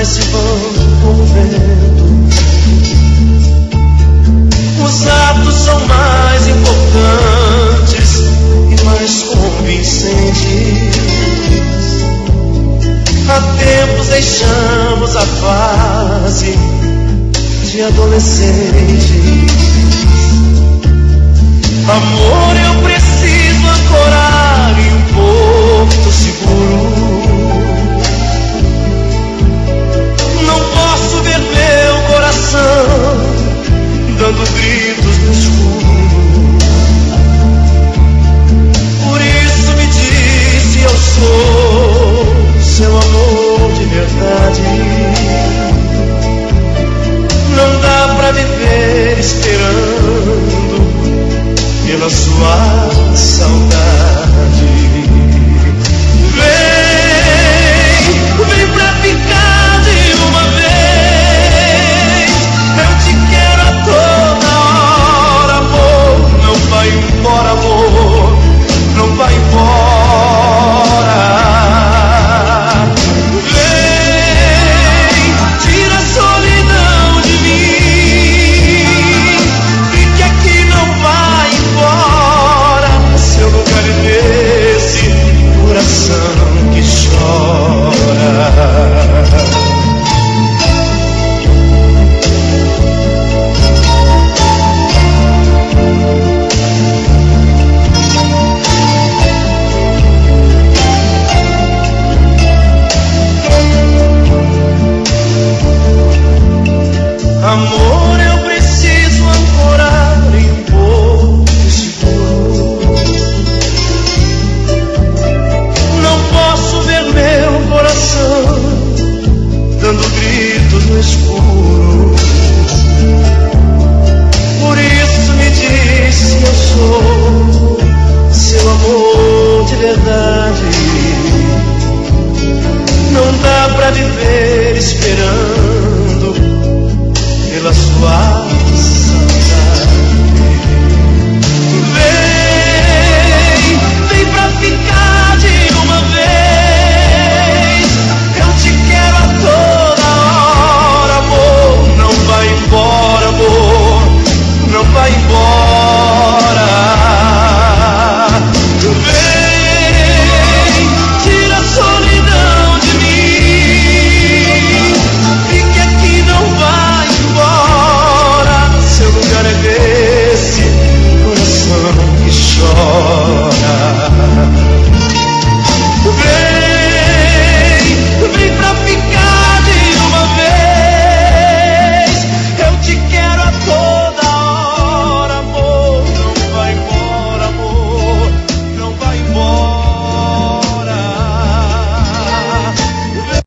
mais se vão com o vento. Os atos são mais importantes e mais convincentes. Há tempos deixamos a fase de adolescente. Amor, eu preciso ancorar em um porto seguro. Não posso ver meu coração dando gritos no escuro. Por isso me diz, eu sou seu amor de verdade. Não dá pra viver esperando pela sua saudade.